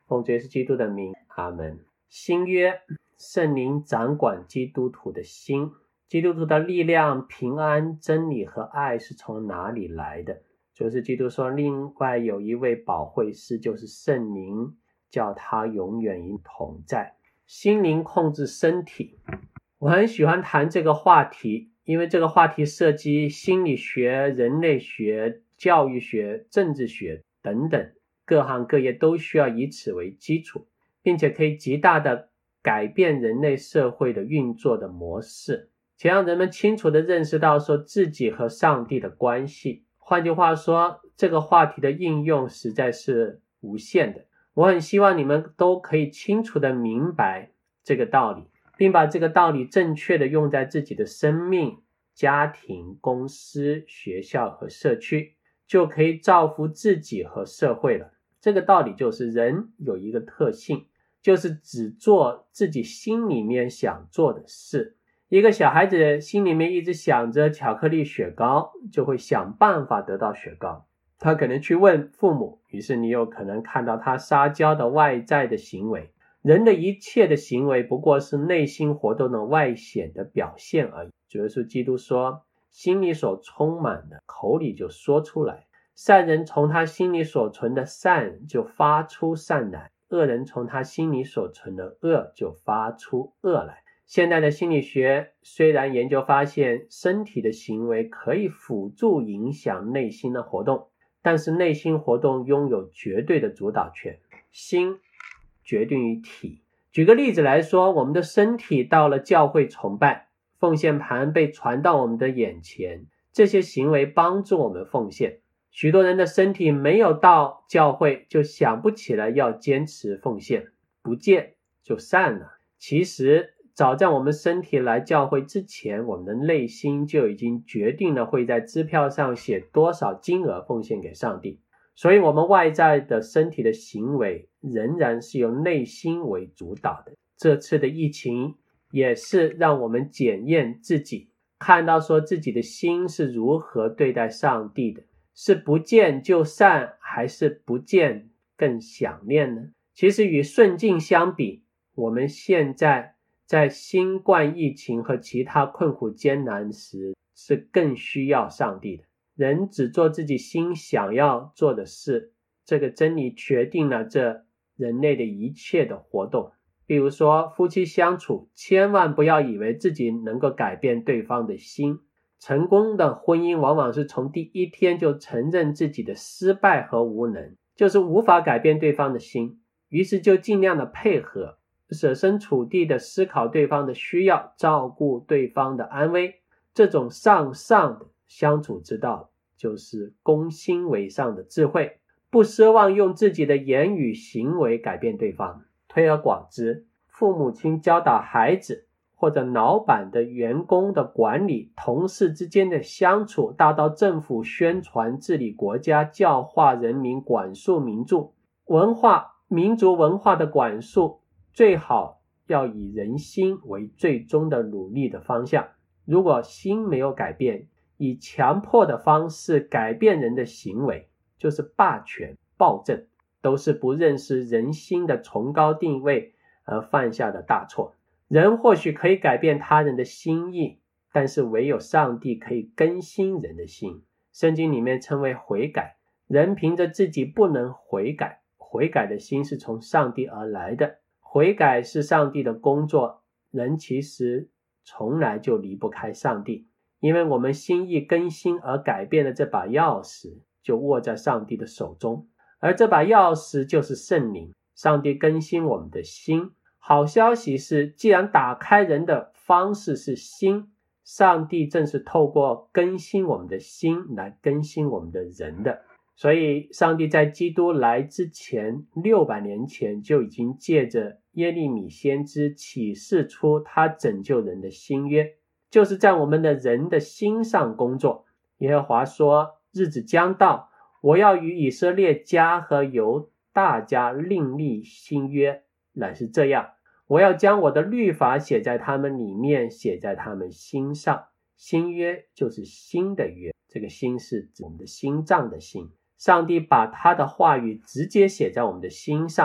奉耶稣基督的名，阿们。新约，圣灵掌管基督徒的心。基督徒的力量、平安、真理和爱是从哪里来的？就是基督说，另外有一位保惠师，就是圣灵，叫他永远与同在。心灵控制身体，我很喜欢谈这个话题，因为这个话题涉及心理学、人类学、教育学、政治学等等，各行各业都需要以此为基础，并且可以极大的改变人类社会的运作的模式，且让人们清楚地认识到说自己和上帝的关系。换句话说，这个话题的应用实在是无限的。我很希望你们都可以清楚地明白这个道理，并把这个道理正确地用在自己的生命、家庭、公司、学校和社区，就可以造福自己和社会了。这个道理就是人有一个特性，就是只做自己心里面想做的事。一个小孩子心里面一直想着巧克力雪糕，就会想办法得到雪糕。他可能去问父母，于是你有可能看到他撒娇的外在的行为。人的一切的行为不过是内心活动的外显的表现而已。主耶稣基督说，心里所充满的，口里就说出来。善人从他心里所存的善就发出善来，恶人从他心里所存的恶就发出恶来。现代的心理学虽然研究发现身体的行为可以辅助影响内心的活动，但是内心活动拥有绝对的主导权，心决定于体。举个例子来说，我们的身体到了教会崇拜，奉献盘被传到我们的眼前，这些行为帮助我们奉献。许多人的身体没有到教会，就想不起来要坚持奉献，不见就散了。其实早在我们身体来教会之前，我们的内心就已经决定了会在支票上写多少金额奉献给上帝。所以我们外在的身体的行为仍然是由内心为主导的。这次的疫情也是让我们检验自己，看到说自己的心是如何对待上帝的，是不见就散，还是不见更想念呢？其实与顺境相比，我们现在在新冠疫情和其他困苦艰难时是更需要上帝的。人只做自己心想要做的事，这个真理决定了这人类的一切的活动。比如说夫妻相处，千万不要以为自己能够改变对方的心。成功的婚姻往往是从第一天就承认自己的失败和无能，就是无法改变对方的心，于是就尽量的配合，设身处地的思考对方的需要，照顾对方的安危。这种上的相处之道，就是攻心为上的智慧，不奢望用自己的言语行为改变对方。推而广之，父母亲教导孩子，或者老板的员工的管理，同事之间的相处，大到政府宣传治理国家，教化人民，管束民族民族文化的管束，最好要以人心为最终的努力的方向。如果心没有改变，以强迫的方式改变人的行为，就是霸权暴政，都是不认识人心的崇高定位而犯下的大错。人或许可以改变他人的心意，但是唯有上帝可以更新人的心。圣经里面称为悔改，人凭着自己不能悔改，悔改的心是从上帝而来的，悔改是上帝的工作。人其实从来就离不开上帝，因为我们心意更新而改变的这把钥匙就握在上帝的手中，而这把钥匙就是圣灵。上帝更新我们的心。好消息是，既然打开人的方式是心，上帝正是透过更新我们的心来更新我们的人的。所以上帝在基督来之前600年前就已经借着耶利米先知启示出他拯救人的新约，就是在我们的人的心上工作。耶和华说，日子将到，我要与以色列家和犹大家另立新约，乃是这样，我要将我的律法写在他们里面，写在他们心上。新约就是新的约，这个心是指我们的心脏的心。上帝把他的话语直接写在我们的心上，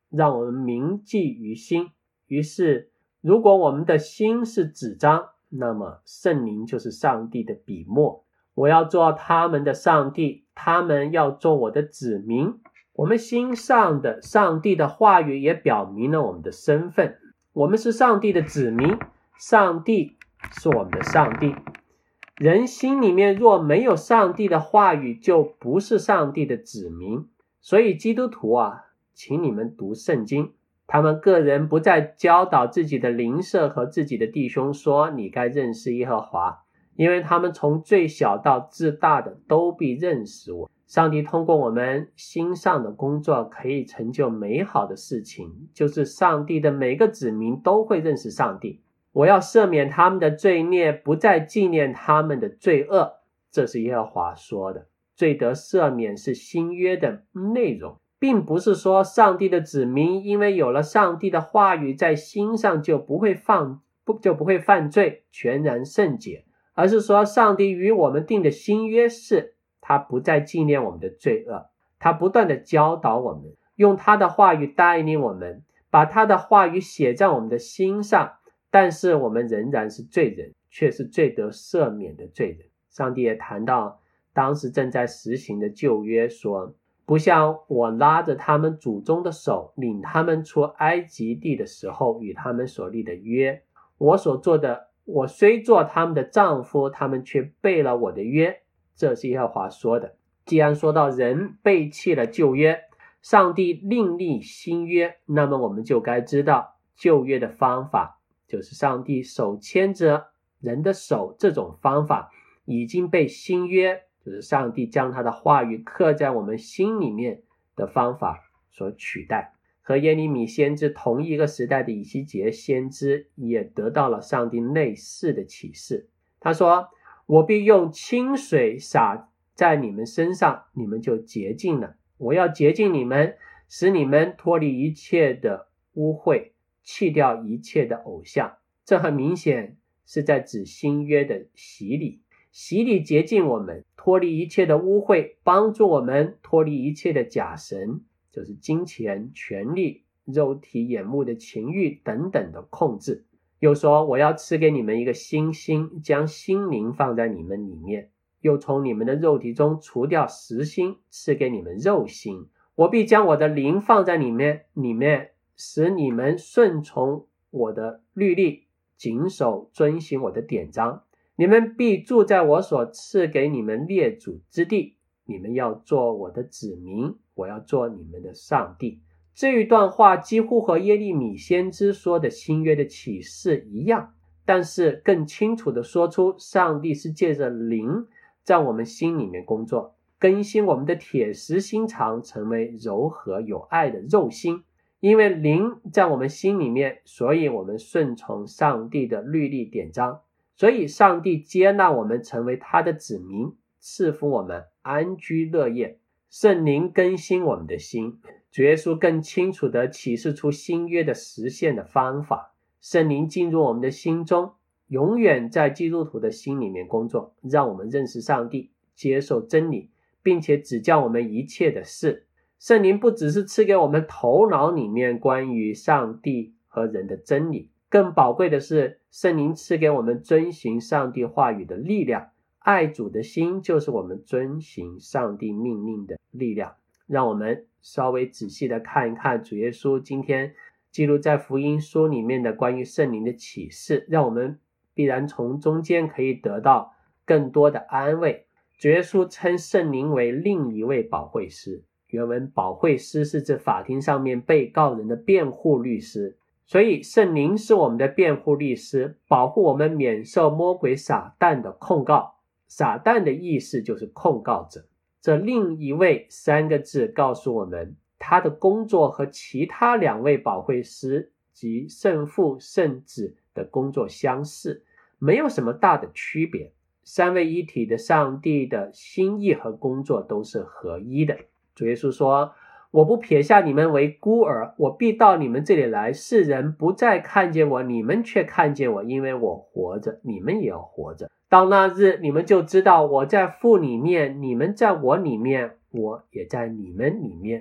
让我们铭记于心。于是如果我们的心是纸张，那么圣灵就是上帝的笔墨，我要做他们的上帝，他们要做我的子民。我们心上的上帝的话语也表明了我们的身份，我们是上帝的子民，上帝是我们的上帝。人心里面若没有上帝的话语，就不是上帝的子民。所以基督徒请你们读圣经，他们个人不再教导自己的邻舍和自己的弟兄说，你该认识耶和华，因为他们从最小到至大的都必认识我。上帝通过我们心上的工作可以成就美好的事情，就是上帝的每个子民都会认识上帝。我要赦免他们的罪孽，不再纪念他们的罪恶，这是耶和华说的。罪得赦免是新约的内容，并不是说上帝的子民因为有了上帝的话语在心上就不会犯罪，全然圣洁，而是说上帝与我们定的新约是他不再纪念我们的罪恶，他不断的教导我们，用他的话语带领我们，把他的话语写在我们的心上，但是我们仍然是罪人，却是罪得赦免的罪人。上帝也谈到当时正在实行的旧约说，不像我拉着他们祖宗的手领他们出埃及地的时候与他们所立的约，我所做的，我虽做他们的丈夫，他们却背了我的约，这是耶和华说的。既然说到人背弃了旧约，上帝另立新约，那么我们就该知道旧约的方法，就是上帝手牵着人的手，这种方法已经被新约，就是上帝将他的话语刻在我们心里面的方法所取代。和耶利米先知同一个时代的以西结先知也得到了上帝类似的启示。他说，我必用清水洒在你们身上，你们就洁净了。我要洁净你们，使你们脱离一切的污秽，弃掉一切的偶像。这很明显是在指新约的洗礼。洗礼洁净我们，脱离一切的污秽，帮助我们脱离一切的假神，就是金钱、权力、肉体眼目的情欲等等的控制。又说，我要赐给你们一个新心，将心灵放在你们里面，又从你们的肉体中除掉实心，赐给你们肉心。我必将我的灵放在里面，使你们顺从我的律例，谨守遵行我的典章。你们必住在我所赐给你们列祖之地，你们要做我的子民，我要做你们的上帝。这一段话几乎和耶利米先知说的新约的启示一样，但是更清楚地说出上帝是借着灵在我们心里面工作，更新我们的铁石心肠成为柔和有爱的肉心。因为灵在我们心里面，所以我们顺从上帝的律例典章，所以上帝接纳我们成为他的子民，赐福我们安居乐业。圣灵更新我们的心，主耶稣更清楚地启示出新约的实现的方法。圣灵进入我们的心中，永远在基督徒的心里面工作，让我们认识上帝，接受真理，并且指教我们一切的事。圣灵不只是赐给我们头脑里面关于上帝和人的真理，更宝贵的是圣灵赐给我们遵行上帝话语的力量。爱主的心就是我们遵行上帝命令的力量。让我们稍微仔细的看一看主耶稣今天记录在福音书里面的关于圣灵的启示，让我们必然从中间可以得到更多的安慰。主耶稣称圣灵为另一位保惠师，原文保惠师是指法庭上面被告人的辩护律师，所以圣灵是我们的辩护律师，保护我们免受魔鬼撒旦的控告。撒旦的意思就是控告者。这另一位三个字告诉我们，他的工作和其他两位保惠师及圣父圣子的工作相似，没有什么大的区别。三位一体的上帝的心意和工作都是合一的。主耶稣说，我不撇下你们为孤儿，我必到你们这里来，世人不再看见我，你们却看见我，因为我活着，你们也要活着。到那日，你们就知道我在父里面，你们在我里面，我也在你们里面。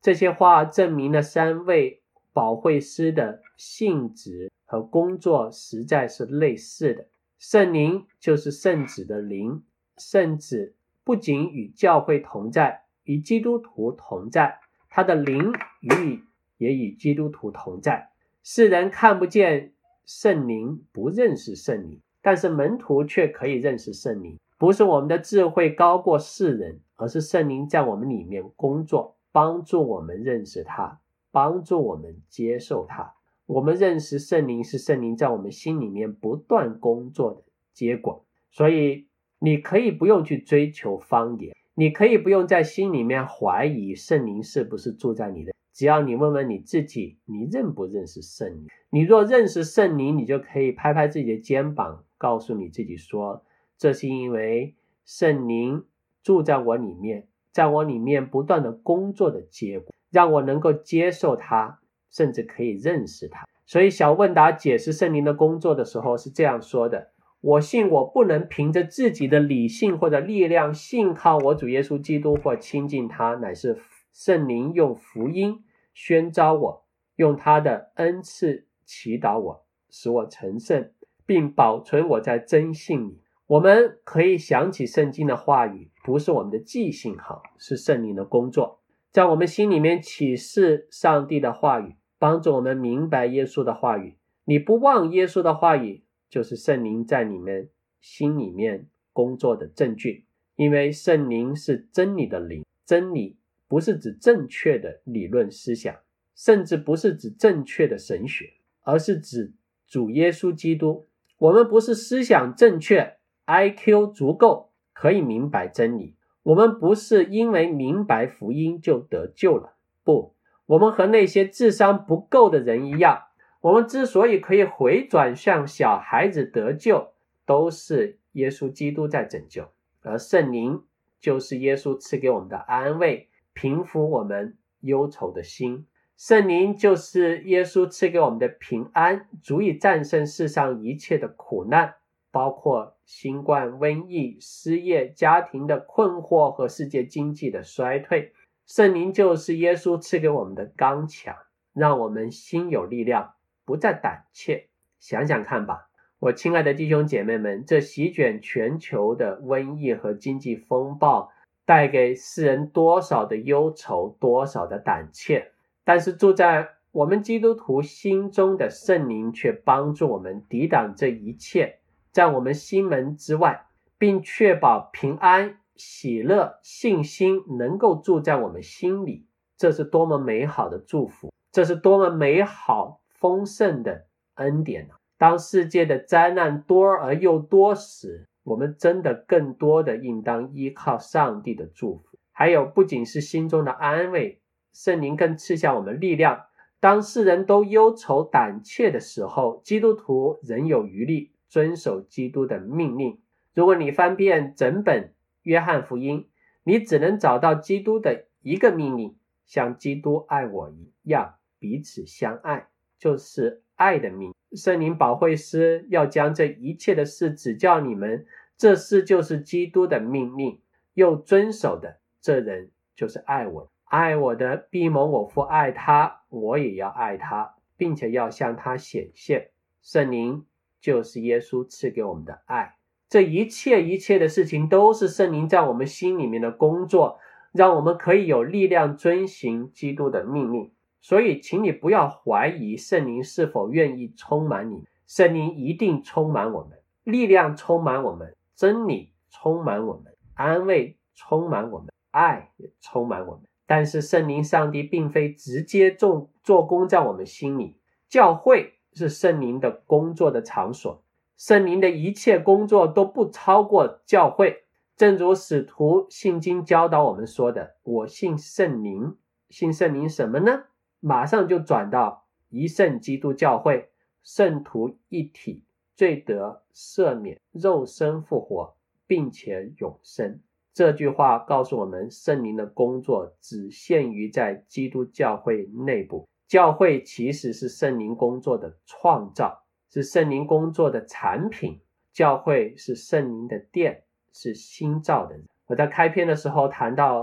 这些话证明了三位保惠师的性质和工作实在是类似的。圣灵就是圣子的灵，圣子不仅与教会同在，与基督徒同在，他的灵也与基督徒同在。世人看不见圣灵，不认识圣灵，但是门徒却可以认识圣灵。不是我们的智慧高过世人，而是圣灵在我们里面工作，帮助我们认识他，帮助我们接受他。我们认识圣灵是圣灵在我们心里面不断工作的结果。所以你可以不用去追求方言，你可以不用在心里面怀疑圣灵是不是住在你的，只要你问问你自己，你认不认识圣灵？你若认识圣灵，你就可以拍拍自己的肩膀，告诉你自己说，这是因为圣灵住在我里面，在我里面不断的工作的结果，让我能够接受它，甚至可以认识它。所以小问答解释圣灵的工作的时候是这样说的，我信我不能凭着自己的理性或者力量信靠我主耶稣基督或亲近他，乃是圣灵用福音宣召我，用他的恩赐祈祷我，使我成圣，并保存我在真信里。我们可以想起圣经的话语，不是我们的记性好，是圣灵的工作，在我们心里面启示上帝的话语，帮助我们明白耶稣的话语。你不忘耶稣的话语，就是圣灵在你们心里面工作的证据。因为圣灵是真理的灵，真理不是指正确的理论思想，甚至不是指正确的神学，而是指主耶稣基督。我们不是思想正确， IQ 足够可以明白真理，我们不是因为明白福音就得救了，不，我们和那些智商不够的人一样，我们之所以可以回转向小孩子得救，都是耶稣基督在拯救，而圣灵就是耶稣赐给我们的安慰，平抚我们忧愁的心。圣灵就是耶稣赐给我们的平安，足以战胜世上一切的苦难，包括新冠、瘟疫、失业、家庭的困惑和世界经济的衰退。圣灵就是耶稣赐给我们的刚强，让我们心有力量，不再胆怯。想想看吧，我亲爱的弟兄姐妹们，这席卷全球的瘟疫和经济风暴带给世人多少的忧愁，多少的胆怯，但是住在我们基督徒心中的圣灵却帮助我们抵挡这一切，在我们心门之外，并确保平安、喜乐、信心能够住在我们心里。这是多么美好的祝福，这是多么美好丰盛的恩典啊！当世界的灾难多而又多时，我们真的更多的应当依靠上帝的祝福。还有不仅是心中的安慰，圣灵更赐下我们力量。当世人都忧愁胆怯的时候，基督徒仍有余力遵守基督的命令。如果你翻遍整本约翰福音，你只能找到基督的一个命令，像基督爱我一样彼此相爱，就是爱的命令。圣灵保惠师要将这一切的事指教你们，这事就是基督的命令，又遵守的，这人就是爱我。爱我的必蒙我父爱他，我也要爱他，并且要向他显现。圣灵就是耶稣赐给我们的爱。这一切的事情都是圣灵在我们心里面的工作，让我们可以有力量遵行基督的命令。所以请你不要怀疑圣灵是否愿意充满你，圣灵一定充满我们，力量充满我们，真理充满我们，安慰充满我们，爱也充满我们。但是圣灵上帝并非直接做工在我们心里，教会是圣灵的工作的场所，圣灵的一切工作都不超过教会。正如使徒信经教导我们说的，我信圣灵。信圣灵什么呢？马上就转到一圣基督教会，圣徒一体，罪得赦免，肉身复活，并且永生。这句话告诉我们，圣灵的工作只限于在基督教会内部。教会其实是圣灵工作的创造，是圣灵工作的产品。教会是圣灵的殿，是新造的人。我在开篇的时候谈到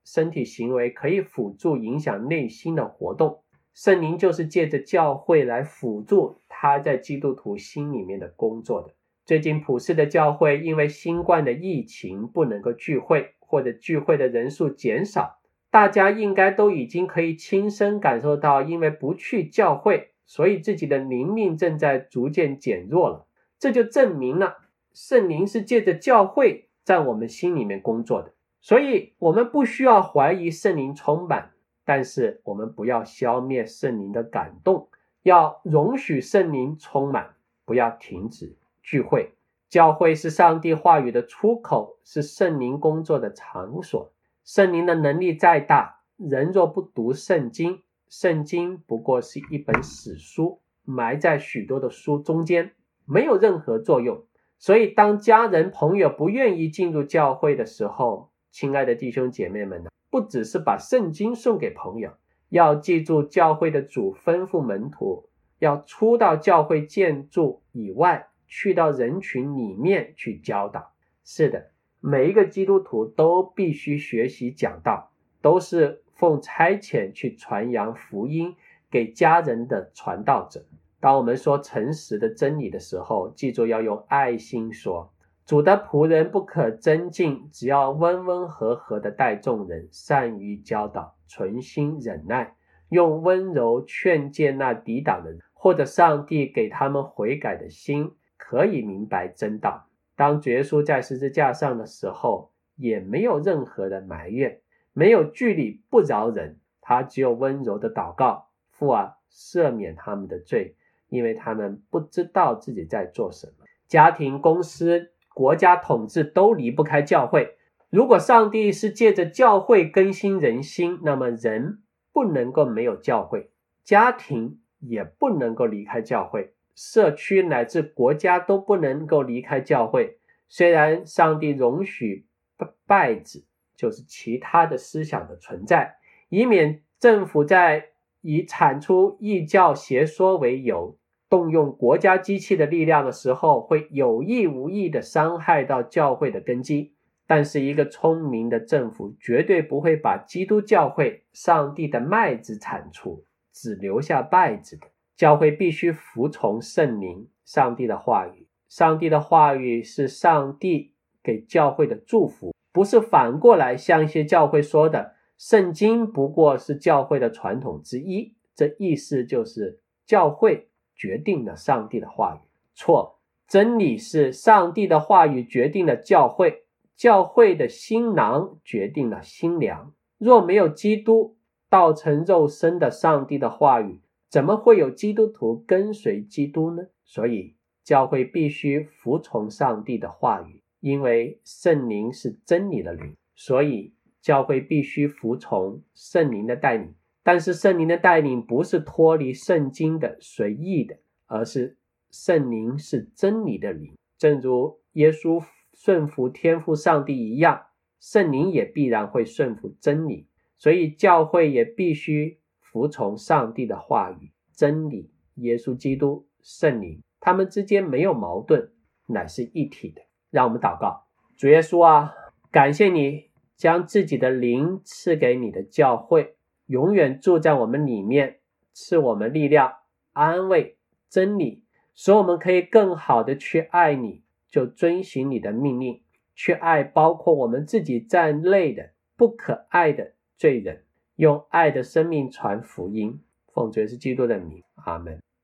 身体行为可以辅助影响内心的活动，圣灵就是借着教会来辅助他在基督徒心里面的工作的。最近普世的教会因为新冠的疫情不能够聚会，或者聚会的人数减少，大家应该都已经可以亲身感受到，因为不去教会，所以自己的灵命正在逐渐减弱了。这就证明了圣灵是借着教会在我们心里面工作的，所以我们不需要怀疑圣灵充满，但是我们不要消灭圣灵的感动，要容许圣灵充满，不要停止聚会。教会是上帝话语的出口，是圣灵工作的场所。圣灵的能力再大，人若不读圣经，圣经不过是一本死书，埋在许多的书中间，没有任何作用。所以当家人朋友不愿意进入教会的时候，亲爱的弟兄姐妹们，不只是把圣经送给朋友，要记住教会的主吩咐门徒要出到教会建筑以外，去到人群里面去教导。是的，每一个基督徒都必须学习讲道，都是奉差遣去传扬福音给家人的传道者。当我们说诚实的真理的时候，记住要用爱心说。主的仆人不可争竞，只要温温和和的待众人，善于教导，存心忍耐，用温柔劝诫那抵挡的人，或者上帝给他们悔改的心，可以明白真道。当主耶稣在十字架上的时候，也没有任何的埋怨，没有据理不饶人，他只有温柔的祷告，父啊，赦免他们的罪，因为他们不知道自己在做什么。家庭、公司、国家统治都离不开教会。如果上帝是借着教会更新人心，那么人不能够没有教会，家庭也不能够离开教会，社区乃至国家都不能够离开教会。虽然上帝容许败子，就是其他的思想的存在，以免政府在以铲除异教邪说为由，动用国家机器的力量的时候，会有意无意的伤害到教会的根基。但是一个聪明的政府绝对不会把基督教会上帝的麦子铲除，只留下稗子的。教会必须服从圣灵，上帝的话语。上帝的话语是上帝给教会的祝福，不是反过来像一些教会说的，圣经不过是教会的传统之一。这意思就是教会决定了上帝的话语。错，真理是上帝的话语决定了教会，教会的新郎决定了新娘。若没有基督道成肉身的上帝的话语，怎么会有基督徒跟随基督呢？所以教会必须服从上帝的话语，因为圣灵是真理的灵，所以教会必须服从圣灵的带领。但是圣灵的带领不是脱离圣经的随意的，而是圣灵是真理的灵。正如耶稣顺服天父上帝一样，圣灵也必然会顺服真理。所以教会也必须服从上帝的话语、真理、耶稣基督、圣灵，他们之间没有矛盾，乃是一体的。让我们祷告。主耶稣啊，感谢你将自己的灵赐给你的教会，永远住在我们里面，赐我们力量、安慰、真理，使我们可以更好的去爱你，就遵行你的命令，去爱包括我们自己在内的不可爱的罪人，用爱的生命传福音。奉主耶稣基督的名，阿们。